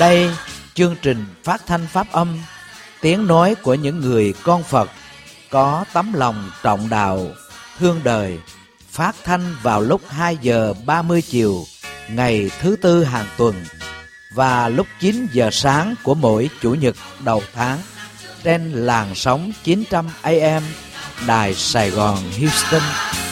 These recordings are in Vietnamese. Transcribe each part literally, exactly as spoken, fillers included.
Đây, chương trình phát thanh pháp âm, tiếng nói của những người con Phật có tấm lòng trọng đạo, thương đời, phát thanh vào lúc hai giờ ba mươi chiều ngày thứ tư hàng tuần và lúc chín giờ sáng của mỗi chủ nhật đầu tháng trên làn sóng chín trăm A M Đài Sài Gòn Houston.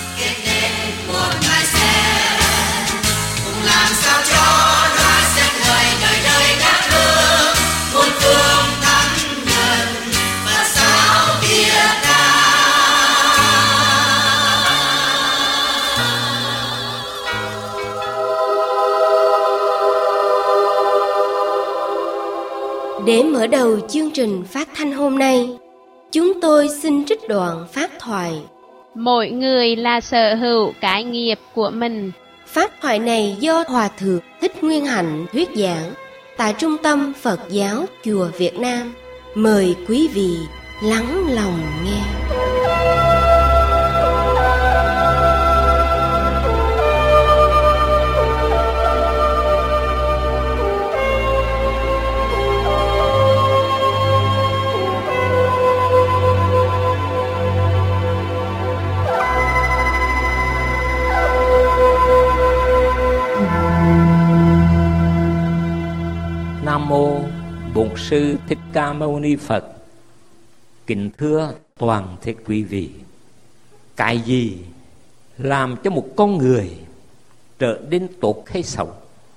Để mở đầu chương trình phát thanh hôm nay, chúng tôi xin trích đoạn pháp thoại. Mỗi người là sở hữu cái nghiệp của mình. Pháp thoại này do Hòa Thượng Thích Nguyên Hạnh thuyết giảng tại Trung tâm Phật giáo Chùa Việt Nam. Mời quý vị lắng lòng nghe. Nam mô Bổn Sư Thích Ca Mâu Ni Phật. Kính thưa toàn thể quý vị, cái gì làm cho một con người trở nên tốt hay xấu?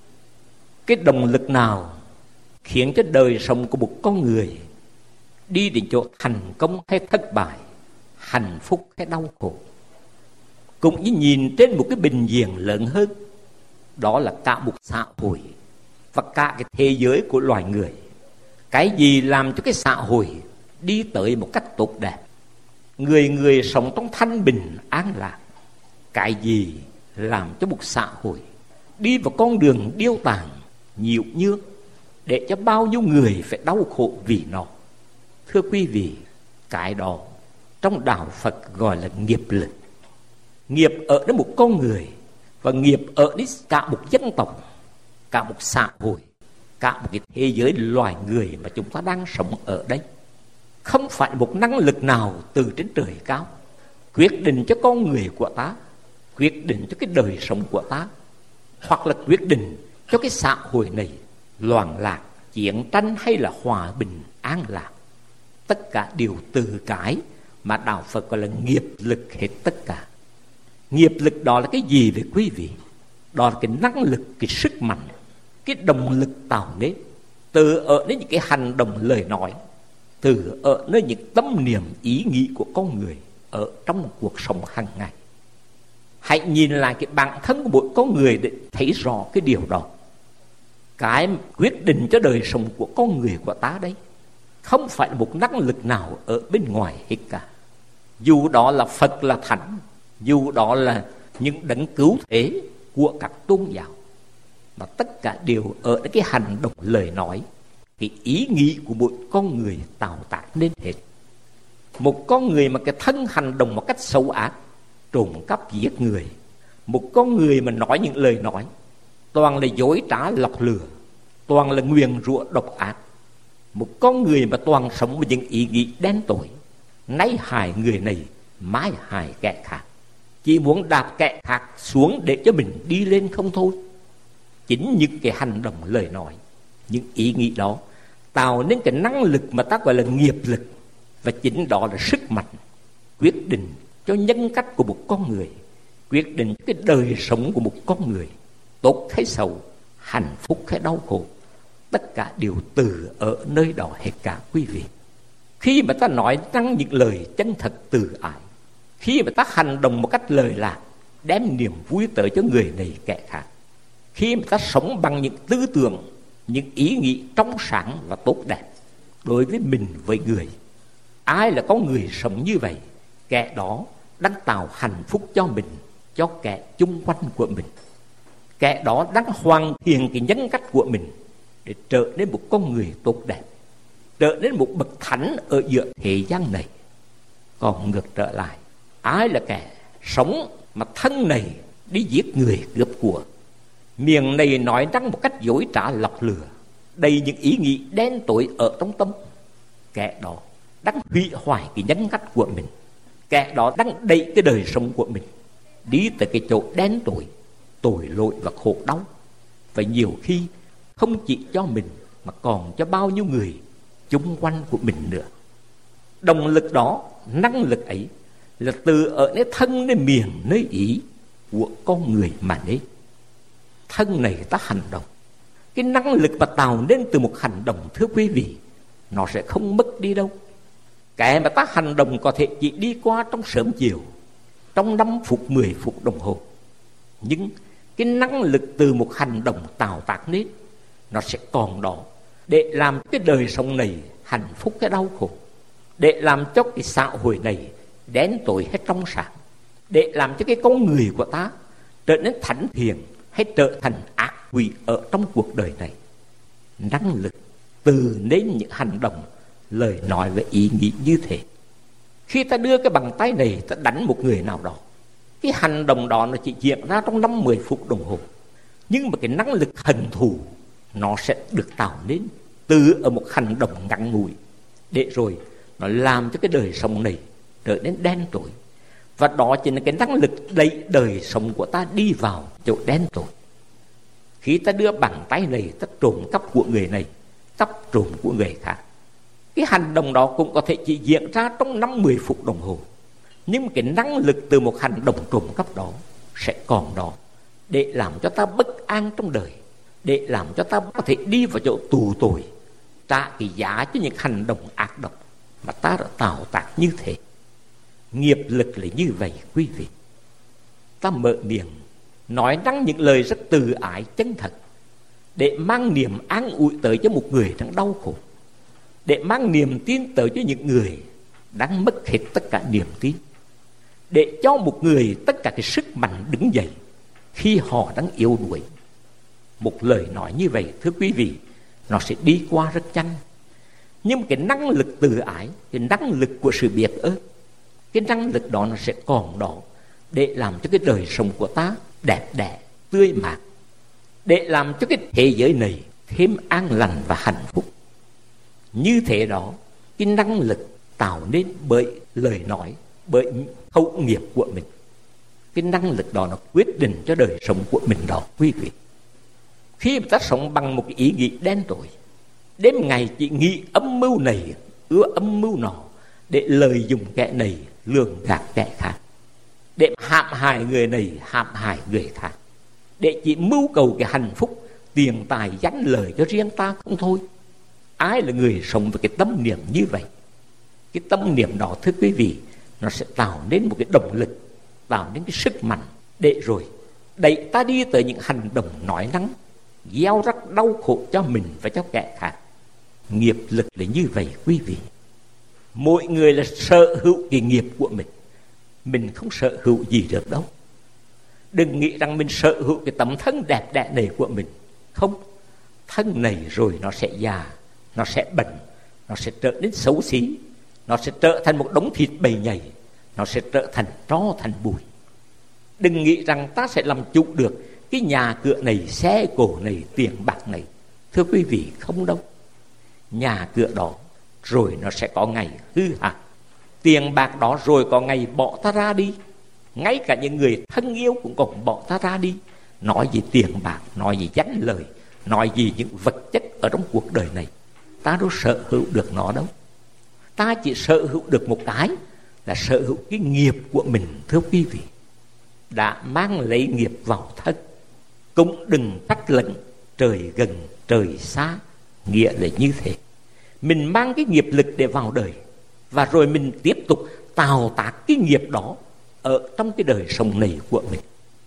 Cái động lực nào khiến cho đời sống của một con người đi đến chỗ thành công hay thất bại, hạnh phúc hay đau khổ? Cũng như nhìn trên một cái bình diện lớn hơn, đó là cả một xã hội và cả cái thế giới của loài người. Cái gì làm cho cái xã hội đi tới một cách tốt đẹp, người người sống trong thanh bình an lạc? Cái gì làm cho một xã hội đi vào con đường điêu tàn nhiễu nhương, để cho bao nhiêu người phải đau khổ vì nó? Thưa quý vị, cái đó trong đạo Phật gọi là nghiệp lực. Nghiệp ở đến một con người, và nghiệp ở đến cả một dân tộc, cả một xã hội, cả một cái thế giới loài người mà chúng ta đang sống ở đây. Không phải một năng lực nào từ trên trời cao quyết định cho con người của ta, quyết định cho cái đời sống của ta, hoặc là quyết định cho cái xã hội này loạn lạc, chiến tranh hay là hòa bình an lạc. Tất cả đều từ cái mà đạo Phật gọi là nghiệp lực hết tất cả. Nghiệp lực đó là cái gì vậy quý vị? Đó là cái năng lực, cái sức mạnh, cái động lực tạo nên từ ở đến những cái hành động lời nói, từ ở nơi những tâm niệm ý nghĩ của con người ở trong cuộc sống hàng ngày. Hãy nhìn lại cái bản thân của mỗi con người để thấy rõ cái điều đó. Cái quyết định cho đời sống của con người của ta đấy không phải là một năng lực nào ở bên ngoài hết cả. Dù đó là Phật là Thánh, dù đó là những đấng cứu thế của các tôn giáo, mà tất cả đều ở cái hành động lời nói, cái ý nghĩ của mỗi con người tạo tác nên hết. Một con người mà cái thân hành động một cách xấu ác, trộm cắp giết người, một con người mà nói những lời nói toàn là dối trá lọc lừa, toàn là nguyền rủa độc ác, một con người mà toàn sống với những ý nghĩ đen tối, nay hại người này mai hại kẻ khác, chỉ muốn đạp kẻ khác xuống để cho mình đi lên không thôi. Chính những cái hành động lời nói, những ý nghĩ đó tạo nên cái năng lực mà ta gọi là nghiệp lực. Và chính đó là sức mạnh quyết định cho nhân cách của một con người, quyết định cái đời sống của một con người, tốt hay xấu, hạnh phúc hay đau khổ. Tất cả đều từ ở nơi đó hết cả quý vị. Khi mà ta nói năng những lời chân thật từ ái, khi mà ta hành động một cách lời lạc, đem niềm vui tới cho người này kẻ khác, khi mà ta sống bằng những tư tưởng, những ý nghĩ trong sáng và tốt đẹp đối với mình, với người, ai là có người sống như vậy, kẻ đó đang tạo hạnh phúc cho mình, cho kẻ chung quanh của mình. Kẻ đó đang hoàn thiện cái nhân cách của mình để trở nên một con người tốt đẹp, trở nên một bậc thánh ở giữa thế gian này. Còn ngược trở lại, ai là kẻ sống mà thân này đi giết người cướp của, miệng này nói năng một cách dối trá lọc lừa, đầy những ý nghĩ đen tối ở trong tâm, kẻ đó đang hủy hoại cái nhân cách của mình, kẻ đó đang đẩy cái đời sống của mình đi tới cái chỗ đen tối, tội lỗi và khổ đau. Và nhiều khi không chỉ cho mình mà còn cho bao nhiêu người chung quanh của mình nữa. Động lực đó, năng lực ấy là từ ở nơi thân, nơi miệng, nơi ý của con người mà nên. Thân này ta hành động, cái năng lực mà tạo nên từ một hành động, thưa quý vị, nó sẽ không mất đi đâu. Cái mà ta hành động có thể chỉ đi qua trong sớm chiều, trong năm phút, mười phút đồng hồ. Nhưng cái năng lực từ một hành động tạo tác nên, nó sẽ còn đó để làm cái đời sống này hạnh phúc cái đau khổ, để làm cho cái xã hội này đen tối hay trong sáng, để làm cho cái con người của ta trở nên thánh thiện hay trở thành ác quỷ ở trong cuộc đời này. Năng lực từ đến những hành động, lời nói và ý nghĩ như thế. Khi ta đưa cái bàn tay này, ta đánh một người nào đó, cái hành động đó nó chỉ diễn ra trong năm mười phút đồng hồ. Nhưng mà cái năng lực hận thù nó sẽ được tạo nên từ ở một hành động ngắn ngủi, để rồi nó làm cho cái đời sống này trở nên đen tối. Và đó chính là cái năng lực đẩy đời sống của ta đi vào chỗ đen tối. Khi ta đưa bàn tay này, ta trộm cắp của người này, cắp trộm của người khác, cái hành động đó cũng có thể chỉ diễn ra trong năm mười phút đồng hồ. Nhưng cái năng lực từ một hành động trộm cắp đó sẽ còn đó để làm cho ta bất an trong đời, để làm cho ta có thể đi vào chỗ tù tội, trả cái giá cho những hành động ác độc mà ta đã tạo tác như thế. Nghiệp lực là như vậy quý vị. Ta mở miệng nói năng những lời rất từ ái chân thật, để mang niềm an ủi tới cho một người đang đau khổ, để mang niềm tin tới cho những người đang mất hết tất cả niềm tin, để cho một người tất cả cái sức mạnh đứng dậy khi họ đang yếu đuối. Một lời nói như vậy, thưa quý vị, nó sẽ đi qua rất nhanh. Nhưng cái năng lực từ ái, cái năng lực của sự biết ơn, cái năng lực đó nó sẽ còn đó để làm cho cái đời sống của ta đẹp đẽ, tươi mát, để làm cho cái thế giới này thêm an lành và hạnh phúc. Như thế đó, cái năng lực tạo nên bởi lời nói, bởi hậu nghiệp của mình, cái năng lực đó nó quyết định cho đời sống của mình đó quý vị. Khi mà ta sống bằng một cái ý nghĩ đen tối, đêm ngày chỉ nghĩ âm mưu này, ưa âm mưu nọ, để lợi dụng kẻ này lường gạt kẻ khác, để hãm hại người này, hãm hại người khác, để chỉ mưu cầu cái hạnh phúc, tiền tài, danh lợi cho riêng ta không thôi. Ai là người sống với cái tâm niệm như vậy? Cái tâm niệm đó, thưa quý vị, nó sẽ tạo nên một cái động lực, tạo nên cái sức mạnh, để rồi đẩy ta đi tới những hành động nói năng, gieo rắc đau khổ cho mình và cho kẻ khác. Nghiệp lực là như vậy quý vị. Mỗi người là sở hữu cái nghiệp của mình. Mình không sở hữu gì được đâu. Đừng nghĩ rằng mình sở hữu cái tấm thân đẹp đẽ này của mình. Không, thân này rồi nó sẽ già, nó sẽ bệnh, nó sẽ trở nên xấu xí, nó sẽ trở thành một đống thịt bầy nhầy, nó sẽ trở thành tro thành bụi. Đừng nghĩ rằng ta sẽ làm chủ được cái nhà cửa này, xe cổ này, tiền bạc này. Thưa quý vị, không đâu. Nhà cửa đó rồi nó sẽ có ngày hư hại, tiền bạc đó rồi có ngày bỏ ta ra đi. Ngay cả những người thân yêu cũng còn bỏ ta ra đi. Nói gì tiền bạc, nói gì danh lời, nói gì những vật chất ở trong cuộc đời này, ta đâu sở hữu được nó đâu. Ta chỉ sở hữu được một cái là sở hữu cái nghiệp của mình. Thưa quý vị, đã mang lấy nghiệp vào thân, cũng đừng trách lẫn trời gần trời xa. Nghĩa là như thế. Mình mang cái nghiệp lực để vào đời, và rồi mình tiếp tục tạo tác cái nghiệp đó ở trong cái đời sống này của mình.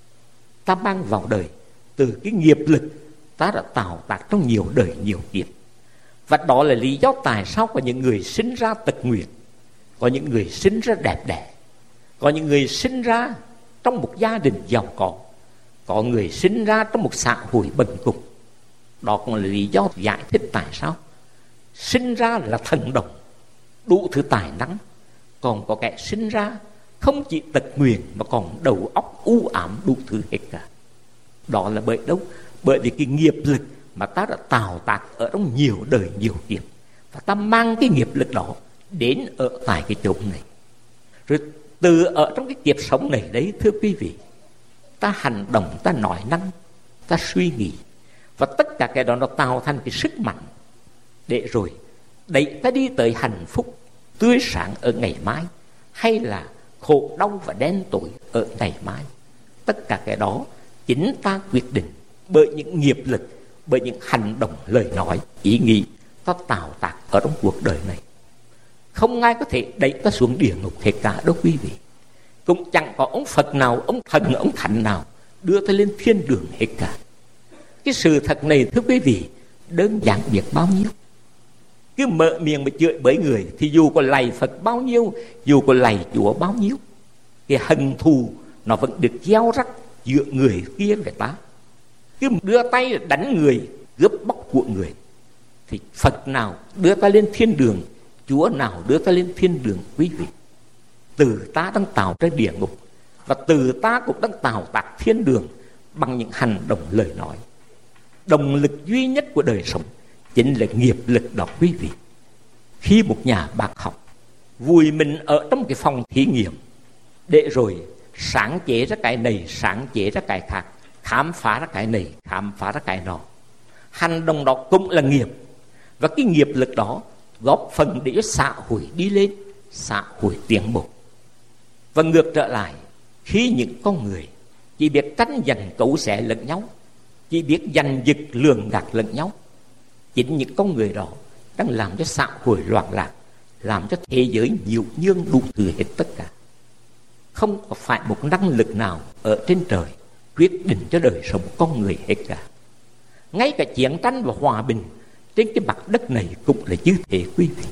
Ta mang vào đời từ cái nghiệp lực ta đã tạo tác trong nhiều đời nhiều kiếp. Và đó là lý do tại sao có những người sinh ra tật nguyền, có những người sinh ra đẹp đẽ, có những người sinh ra trong một gia đình giàu có, có người sinh ra trong một xã hội bần cùng. Đó cũng là lý do giải thích tại sao sinh ra là thần đồng, đủ thứ tài năng, còn có kẻ sinh ra không chỉ tật nguyền mà còn đầu óc u ám đủ thứ hết cả. Đó là bởi đâu? Bởi vì cái nghiệp lực mà ta đã tạo tác ở trong nhiều đời nhiều kiếp, và ta mang cái nghiệp lực đó đến ở tại cái chỗ này. Rồi từ ở trong cái kiếp sống này đấy, thưa quý vị, ta hành động, ta nói năng, ta suy nghĩ, và tất cả cái đó nó tạo thành cái sức mạnh để rồi đẩy ta đi tới hạnh phúc tươi sáng ở ngày mai, hay là khổ đau và đen tối ở ngày mai. Tất cả cái đó chính ta quyết định bởi những nghiệp lực, bởi những hành động, lời nói, ý nghĩ ta tạo tác ở trong cuộc đời này. Không ai có thể đẩy ta xuống địa ngục hết cả đâu quý vị. Cũng chẳng có ông Phật nào, ông thần, ông thánh nào đưa ta lên thiên đường hết cả. Cái sự thật này thưa quý vị, đơn giản biết bao nhiêu. Cứ mở miệng mà chửi bới người thì dù có lạy Phật bao nhiêu, dù có lạy Chúa bao nhiêu, cái hận thù nó vẫn được gieo rắc giữa người kia về ta. Cứ đưa tay đánh người, cướp bóc của người, thì Phật nào đưa ta lên thiên đường, Chúa nào đưa ta lên thiên đường quý vị. Từ ta đang tạo ra địa ngục, và từ ta cũng đang tạo tác thiên đường bằng những hành động, lời nói. Động lực duy nhất của đời sống chính là nghiệp lực đó quý vị. Khi một nhà bác học vùi mình ở trong cái phòng thí nghiệm để rồi sáng chế ra cái này, sáng chế ra cái khác, khám phá ra cái này, khám phá ra cái nọ, hành động đó cũng là nghiệp. Và cái nghiệp lực đó góp phần để cho xã hội đi lên, xã hội tiến bộ. Và ngược trở lại, khi những con người chỉ biết tranh giành cấu xé lẫn nhau, chỉ biết giành giật lường gạt lẫn nhau, chính những con người đó đang làm cho xã hội loạn lạc, làm cho thế giới nhiều nhương đủ thứ hết tất cả. Không có phải một năng lực nào ở trên trời quyết định cho đời sống con người hết cả. Ngay cả chiến tranh và hòa bình trên cái mặt đất này cũng là như thế quý vị.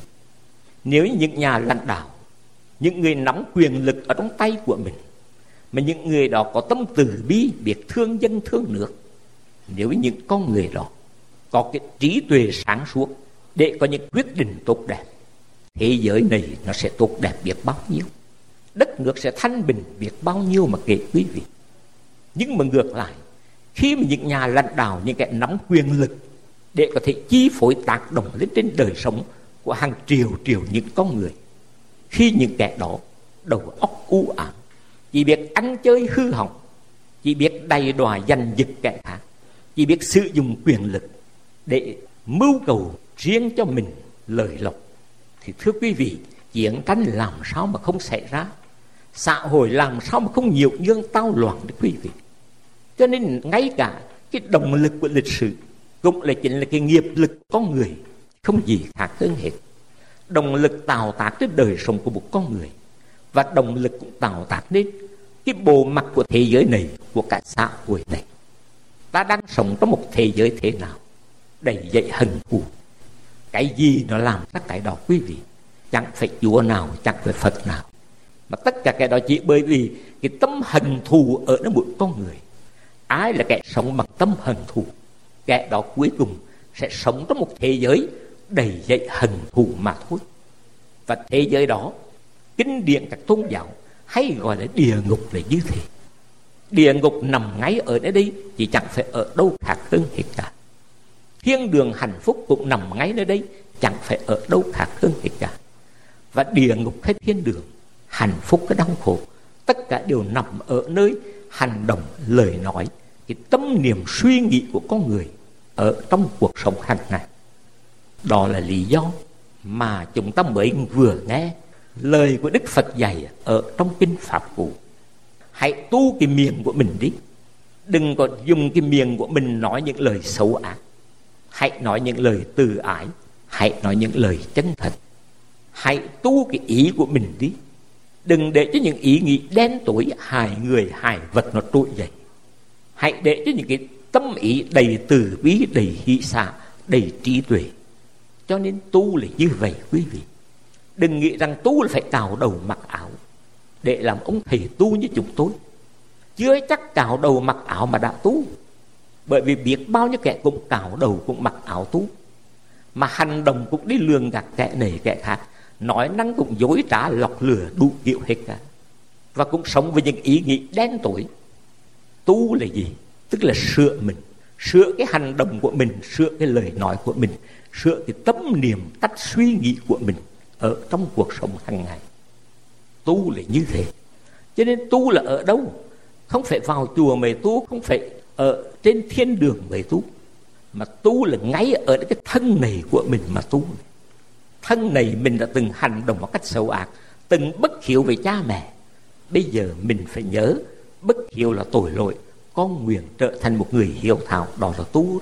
Nếu những nhà lãnh đạo, những người nắm quyền lực ở trong tay của mình, mà những người đó có tâm từ bi, biết thương dân thương nước, nếu những con người đó có cái trí tuệ sáng suốt để có những quyết định tốt đẹp, thế giới này nó sẽ tốt đẹp biết bao nhiêu, đất nước sẽ thanh bình biết bao nhiêu mà kể quý vị. Nhưng mà ngược lại, khi mà những nhà lãnh đạo, những kẻ nắm quyền lực để có thể chi phối tác động lên trên đời sống của hàng triệu triệu những con người, khi những kẻ đó đầu óc u ám, chỉ biết ăn chơi hư hỏng, chỉ biết đầy đọa giành giật kẻ khác, chỉ biết sử dụng quyền lực để mưu cầu riêng cho mình lợi lộc, thì thưa quý vị, chiến tranh làm sao mà không xảy ra, xã hội làm sao mà không nhiều nhương tao loạn đấy quý vị. Cho nên ngay cả cái động lực của lịch sử cũng là chính là cái nghiệp lực con người, không gì khác hơn hết. Động lực tạo tác đến đời sống của một con người, và động lực cũng tạo tác nên cái bộ mặt của thế giới này, của cả xã hội này. Ta đang sống trong một thế giới thế nào? Đầy dậy hận thù. Cái gì nó làm ra cái đó quý vị? Chẳng phải Chúa nào, chẳng phải Phật nào, mà tất cả cái đó chỉ bởi vì cái tâm hận thù ở trong mỗi con người. Ai là kẻ sống bằng tâm hận thù, kẻ đó cuối cùng sẽ sống trong một thế giới đầy dậy hận thù mà thôi. Và thế giới đó, kinh điển các tôn giáo hay gọi là địa ngục là như thế. Địa ngục nằm ngay ở nơi đây, chỉ chẳng phải ở đâu khác hơn hết cả. Thiên đường hạnh phúc cũng nằm ngay nơi đây, chẳng phải ở đâu khác hơn hết cả. Và địa ngục hay thiên đường, hạnh phúc cái đau khổ, tất cả đều nằm ở nơi hành động, lời nói, cái tâm niệm suy nghĩ của con người ở trong cuộc sống hàng ngày. Đó là lý do mà chúng ta mới vừa nghe lời của Đức Phật dạy ở trong kinh Pháp Cú. Hãy tu cái miệng của mình đi, đừng có dùng cái miệng của mình nói những lời xấu ác. Hãy nói những lời từ ái, hãy nói những lời chân thật. Hãy tu cái ý của mình đi, đừng để cho những ý nghĩ đen tối hại người hại vật nó trỗi dậy. Hãy để cho những cái tâm ý đầy từ bi, đầy hỷ xả, đầy trí tuệ. Cho nên tu là như vậy quý vị. Đừng nghĩ rằng tu là phải cạo đầu mặc áo để làm ông thầy tu như chúng tôi. Chưa chắc cạo đầu mặc áo mà đã tu, bởi vì biết bao nhiêu kẻ cũng cạo đầu cũng mặc áo tu, mà hành động cũng đi lường gạt kẻ này kẻ khác, nói năng cũng dối trá lọc lừa đủ kiểu hết cả, và cũng sống với những ý nghĩ đen tối. Tu là gì? Tức là sửa mình, sửa cái hành động của mình, sửa cái lời nói của mình, sửa cái tâm niệm, cách suy nghĩ của mình ở trong cuộc sống hàng ngày. Tu là như thế. Cho nên tu là ở đâu? Không phải vào chùa mới tu, không phải ở trên thiên đường mới tu, mà tu là ngay ở cái thân này của mình mà tu. Thân này mình đã từng hành động một cách xấu ác, từng bất hiếu với cha mẹ. Bây giờ mình phải nhớ bất hiếu là tội lỗi. Con nguyện trở thành một người hiếu thảo, đó là tu.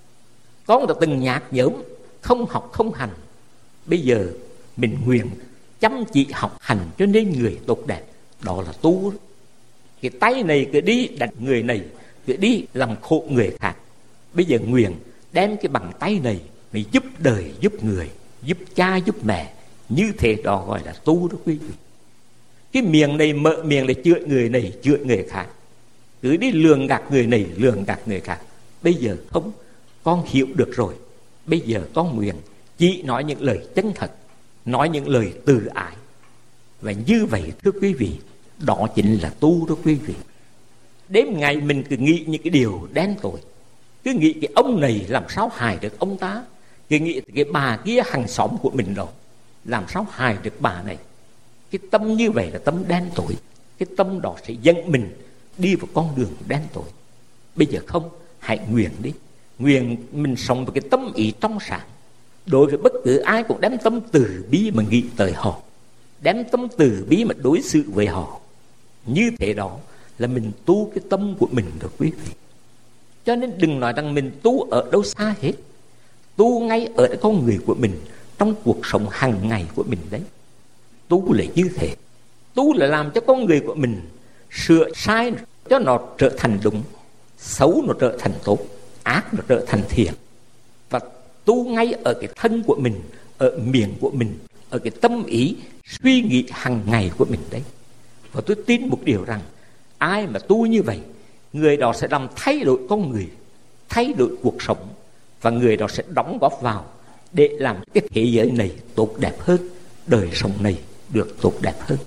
Con đã từng nhạt nhẽm, không học không hành. Bây giờ mình nguyện chăm chỉ học hành cho nên người tốt đẹp, đó là tu. Cái tay này cứ đi đánh người này, cứ đi làm khổ người khác. Bây giờ nguyện đem cái bàn tay này để giúp đời, giúp người, giúp cha, giúp mẹ. Như thế đó gọi là tu đó quý vị. Cái miệng này mở miệng để chửi người này, chửi người khác, cứ đi lường gạt người này, lường gạt người khác. Bây giờ không, con hiểu được rồi. Bây giờ con nguyện chỉ nói những lời chân thật, nói những lời từ ái. Và như vậy thưa quý vị, đó chính là tu đó quý vị. Đêm ngày mình cứ nghĩ những cái điều đen tối, cứ nghĩ cái ông này làm sao hại được ông ta, cứ nghĩ cái bà kia hàng xóm của mình đó làm sao hại được bà này. Cái tâm như vậy là tâm đen tối. Cái tâm đó sẽ dẫn mình đi vào con đường đen tối. Bây giờ không, hãy nguyện đi. Nguyện mình sống với cái tâm ý trong sáng. Đối với bất cứ ai cũng đem tâm từ bi mà nghĩ tới họ, đem tâm từ bi mà đối xử với họ. Như thế đó là mình tu cái tâm của mình được quý vị. Cho nên đừng nói rằng mình tu ở đâu xa hết. Tu ngay ở con người của mình, trong cuộc sống hàng ngày của mình đấy. Tu là như thế. Tu là làm cho con người của mình sửa sai cho nó trở thành đúng, xấu nó trở thành tốt, ác nó trở thành thiện. Và tu ngay ở cái thân của mình, ở miệng của mình, ở cái tâm ý suy nghĩ hàng ngày của mình đấy. Và tôi tin một điều rằng ai mà tu như vậy, người đó sẽ làm thay đổi con người, thay đổi cuộc sống, và người đó sẽ đóng góp vào để làm cái thế giới này tốt đẹp hơn, đời sống này được tốt đẹp hơn.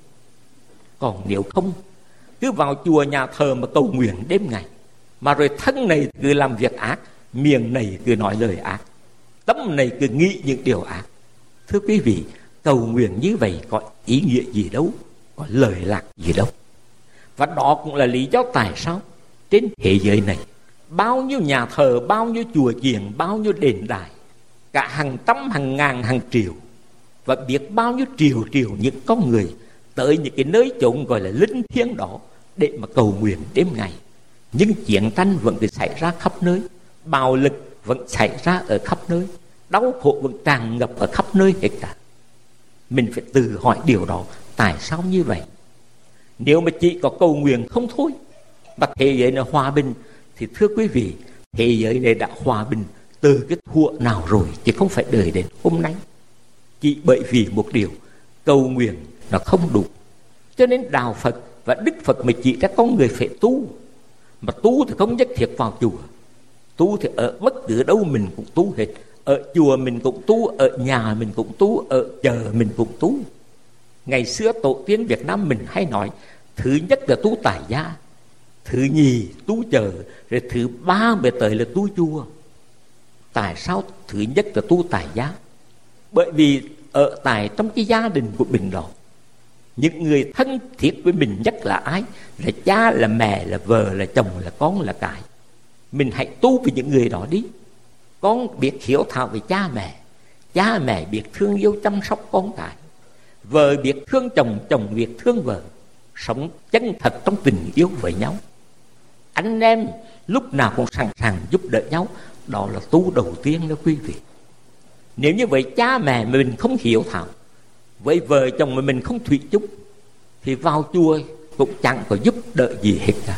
Còn nếu không, cứ vào chùa nhà thờ mà cầu nguyện đêm ngày, mà rồi thân này cứ làm việc ác, miệng này cứ nói lời ác, tâm này cứ nghĩ những điều ác. Thưa quý vị, cầu nguyện như vậy có ý nghĩa gì đâu, có lời lạc gì đâu. Và đó cũng là lý do tại sao trên thế giới này bao nhiêu nhà thờ, bao nhiêu chùa chiền, bao nhiêu đền đài, cả hàng trăm, hàng ngàn, hàng triệu, và biết bao nhiêu triệu triệu những con người tới những cái nơi chốn gọi là linh thiêng đó để mà cầu nguyện đêm ngày. Nhưng chiến tranh vẫn cứ xảy ra khắp nơi, bạo lực vẫn xảy ra ở khắp nơi, đau khổ vẫn tràn ngập ở khắp nơi hết cả. Mình phải tự hỏi điều đó, tại sao như vậy? Nếu mà chỉ có cầu nguyện không thôi mà thế giới này hòa bình, thì thưa quý vị, thế giới này đã hòa bình từ cái thuở nào rồi, chứ không phải đợi đến hôm nay. Chỉ bởi vì một điều, cầu nguyện nó không đủ. Cho nên đạo Phật và Đức Phật mới chỉ ra con người phải tu. Mà tu thì không nhất thiết vào chùa. Tu thì ở bất cứ đâu mình cũng tu hết. Ở chùa mình cũng tu, ở nhà mình cũng tu, ở chợ mình cũng tu. Ngày xưa tổ tiên Việt Nam mình hay nói, thứ nhất là tu tại gia, thứ nhì tu chợ, rồi thứ ba mới tới là tu chùa. Tại sao thứ nhất là tu tại gia? Bởi vì ở tại trong cái gia đình của mình đó, những người thân thiết với mình nhất là ai? Là cha, là mẹ, là vợ, là chồng, là con, là cái. Mình hãy tu với những người đó đi. Con biết hiếu thảo với cha mẹ, cha mẹ biết thương yêu chăm sóc con cái, vợ biết thương chồng, chồng biết thương vợ, sống chân thật trong tình yêu với nhau. Anh em lúc nào cũng sẵn sàng giúp đỡ nhau. Đó là tu đầu tiên đó quý vị. Nếu như vậy cha mẹ mà mình không hiếu thảo, với vợ chồng mà mình không thủy chung, thì vào chùa cũng chẳng có giúp đỡ gì hết cả.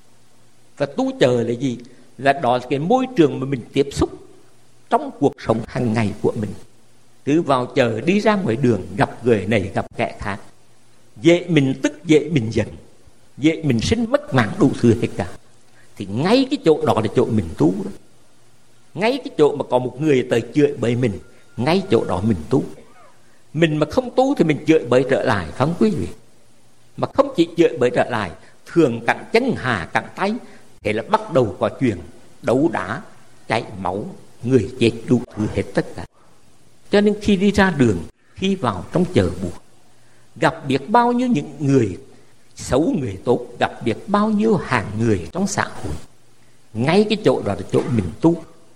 Và tu chờ là gì? Là đó là cái môi trường mà mình tiếp xúc trong cuộc sống hàng ngày của mình. Cứ vào chợ, đi ra ngoài đường, gặp người này gặp kẻ khác, dễ mình tức, dễ mình giận, dễ mình sinh bất mãn đủ thứ hết cả. Thì ngay cái chỗ đó là chỗ mình tu đó. Ngay cái chỗ mà có một người tới chửi bới mình, ngay chỗ đó mình tu. Mình mà không tu thì mình chửi bới trở lại, phải không quý vị? Mà không chỉ chửi bới trở lại, thường cẳng chân hà cẳng tay, thế là bắt đầu có chuyện đấu đá, chảy máu, người chết đủ thứ hết tất cả. Cho nên khi đi ra đường, khi vào trong chợ búa, gặp biết bao nhiêu những người xấu người tốt, gặp biết bao nhiêu hàng người trong xã hội. Ngay cái chỗ đó là chỗ mình tu.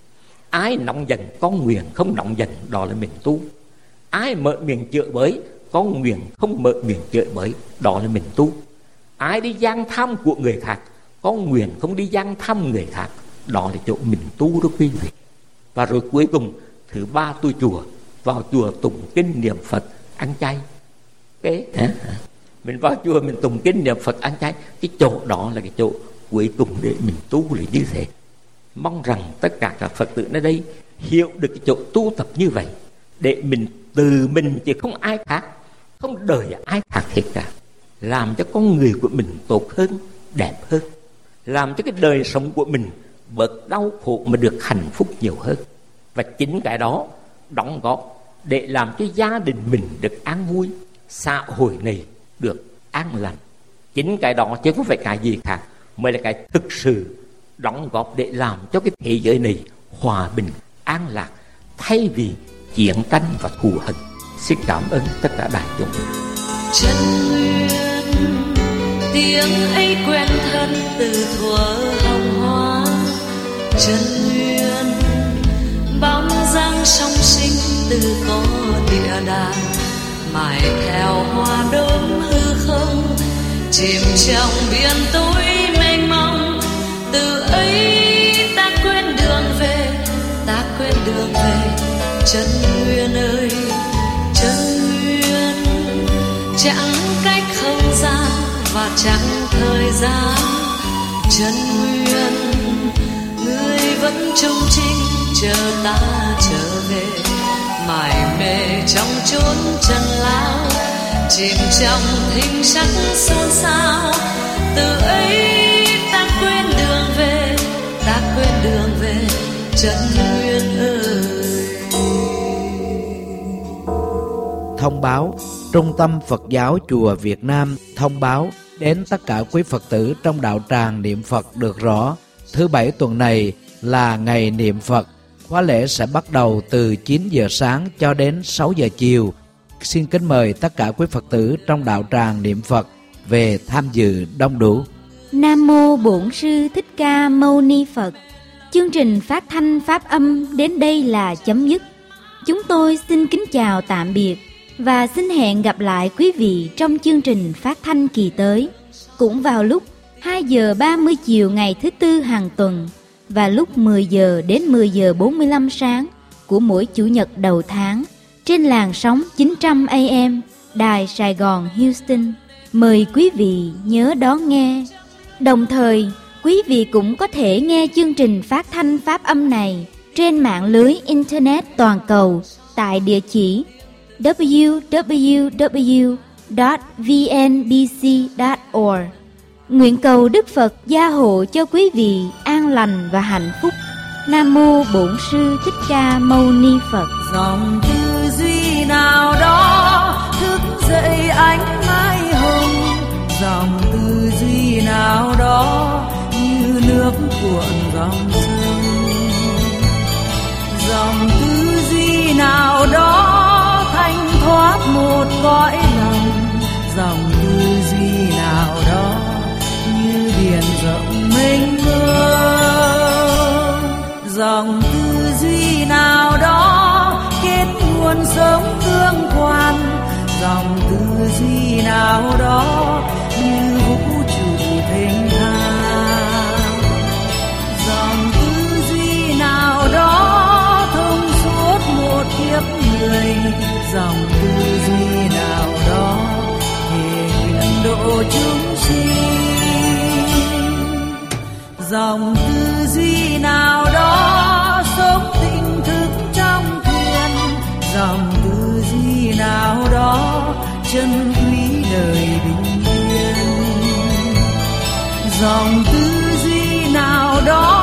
Ai nóng giận con nguyện không nóng giận, đó là mình tu. Ai mở miệng chửi bới, con nguyện không mở miệng chửi bới, đó là mình tu. Ai đi giang tham của người khác, con nguyện không đi giang tham người khác, đó là chỗ mình tu đó quý vị. Và rồi cuối cùng, thứ ba tôi chùa, vào chùa tụng kinh niệm Phật, ăn chay. Cái hả? Mình vào chùa mình tụng kinh niệm Phật, ăn chay. Cái chỗ đó là cái chỗ cuối cùng để mình tu là như thế. Mong rằng tất cả các Phật tử nơi đây hiểu được cái chỗ tu tập như vậy, để mình từ mình chứ không ai khác, không đời ai khác hết cả, làm cho con người của mình tốt hơn, đẹp hơn, làm cho cái đời sống của mình bớt đau khổ mà được hạnh phúc nhiều hơn. Và chính cái đó đóng góp để làm cho gia đình mình được an vui, xã hội này được an lành. Chính cái đó chứ không phải cái gì khác mới là cái thực sự đóng góp để làm cho cái thế giới này hòa bình, an lạc, thay vì chiến tranh và thù hận. Xin cảm ơn tất cả đại chúng. Chân nguyên tiếng ấy quen thân từ thuở hồng hoa. Chân nguyên bóng dáng song sinh từ có địa đàng, mãi theo hoa đốm hư không, chìm trong biển tối mênh mông. Từ ấy ta quên đường về, ta quên đường về. Chân nguyên ơi, chân nguyên chẳng cách không gian và chẳng thời gian. Chân nguyên người vẫn trung trinh chờ ta trở về, mải mê trong chốn trần lao, chìm trong thinh sắc xôn xao. Từ ấy ta quên đường về, ta quên đường về. Chân nguyên ơi. Thông báo: Trung tâm Phật giáo Chùa Việt Nam thông báo đến tất cả quý Phật tử trong đạo tràng niệm Phật được rõ, thứ bảy tuần này là ngày niệm Phật. Khóa lễ sẽ bắt đầu từ chín giờ sáng cho đến sáu giờ chiều. Xin kính mời tất cả quý Phật tử trong đạo tràng niệm Phật về tham dự đông đủ. Nam mô Bổn Sư Thích Ca Mâu Ni Phật. Chương trình phát thanh pháp âm đến đây là chấm dứt. Chúng tôi xin kính chào tạm biệt và xin hẹn gặp lại quý vị trong chương trình phát thanh kỳ tới, cũng vào lúc hai giờ ba mươi chiều ngày thứ tư hàng tuần và lúc mười giờ đến mười giờ bốn mươi lăm sáng của mỗi chủ nhật đầu tháng trên làn sóng chín trăm A M Đài Sài Gòn Houston. Mời quý vị nhớ đón nghe. Đồng thời, quý vị cũng có thể nghe chương trình phát thanh pháp âm này trên mạng lưới Internet toàn cầu tại địa chỉ w w w chấm v n b c chấm org. Nguyện cầu Đức Phật gia hộ cho quý vị an lành và hạnh phúc. Nam mô Bổn Sư Thích Ca Mâu Ni Phật. Dòng tư duy nào đó thức dậy ánh mai hồng, dòng tư duy nào đó như nước cuộn dòng sông, dòng tư duy nào đó thanh thoát một cõi lòng, dòng tư duy nào đó như biển rộng mênh mông, dòng tư duy nào đó kết nguồn sống tương quan, dòng tư duy nào đó như vũ trụ thênh thang, dòng tư duy nào đó thông suốt một kiếp người, dòng tư duy nào đó thể hiện độ chúng sinh, dòng tư duy nào đó sống tỉnh thức trong thiền, dòng tư duy nào đó chân quý đời bình yên, dòng tư duy nào đó